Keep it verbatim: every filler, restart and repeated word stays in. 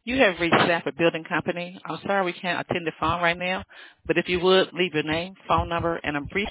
You have reached Sanford Building Company. I'm sorry we can't attend the phone right now, but if you would, leave your name, phone number, and a brief